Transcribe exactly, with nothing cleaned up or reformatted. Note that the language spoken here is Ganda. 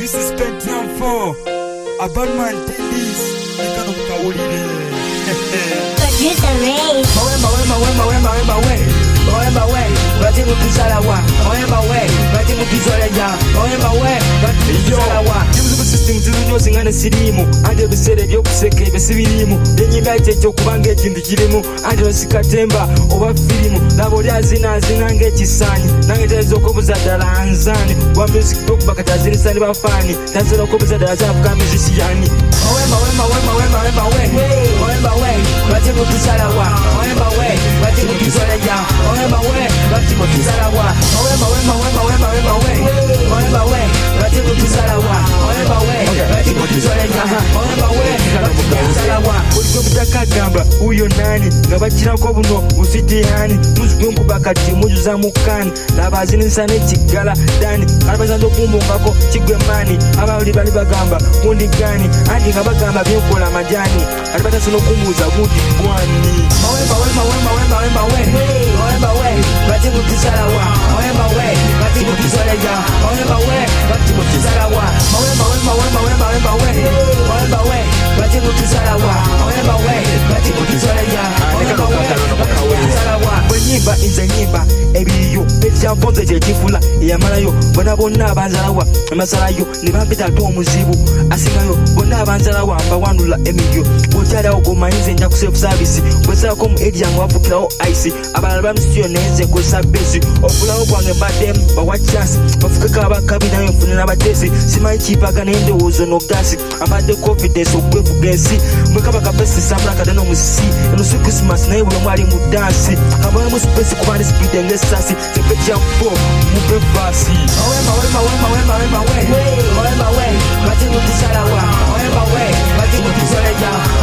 This is Pentium four. A bad man did this. They can't go with it. Producer Ray. Mawemba wemba wemba wemba wemba we. Mawemba we. Bati mukisala wa. Mawemba we. Bati mukizwala ya. Mawemba we. Bati mukizala wa. Tibuzuku system zirunyo singana sirimu. Ande bisere byokuseka ebisibirimu. Enyimba ekyo kubanga ekintu kirimu. Ande osikatemba oba firimu. Labo lyazina zina ng'ekisaanyi. Nange tezo okubuza ddala nzani. Wa music book bakatazirisa ne bafani. Tazira okubuza ddala zafuka musician. Mawemba wemba wemba wemba wemba we. Mawemba we. Bati mukizala wa. Mawemba we. Bati mukizwala ya. Mawemba we. Bati mukizala wa. Mawemba wemba wemba wemba wemba we. Mawemba we. Bati mukizala wa. Mawemba we. Bati mukizwala ya. Mawemba we. Bati mukizala wa. Uliko butakagamba uyo nani ngabakirako buno usitihani muzwe nkubakati mujuza mukani labazinisa n'ekigala dani alabazanza okumbungako kigwe mani abali bali bagamba gundi gani andi nga bagamba byenkola amajani ali batasina okumbuuza gundi gwani mawemba wemba wemba wemba wemba we mawemba we bati mukizala wa mawemba we bati mukizala ya mawemba we bati mukizala wa mawemba wemba wemba wemba wemba we mawemba we bati mukizala wa mawemba we bati mukizala ya mawemba we bati mukizala wa bwenyimba inze nyimba ebiriyo ekyamponze kyekifula eyamalayo bona bonna abanzalawa amasalayo ne bampita ate omuzibu asingayo bonna abanzalawa mbawanula emiryo bwokyalawo gomanyize nja ku self service bwesalako mu eri yange wavukirawo ice abalala bamusitiyo nenze kozesa besi okulawo gwange mbaddemu bawa chance bafukeko abakabi nayo nfunira abatesi simanyi kipaga n'endowoozo nogasi ambadde confidence okwevuga ensi mwekabaka besi sambula kadano musisi enusu christmas naye buli omu ali mu dansi kaboyemu spesi kubandi spide ng'esasi sepetyanfo mupe vasi mawemba wemba wemba wemba wemba we mawemba we bati mukizala wa mawemba we bati mukizala ya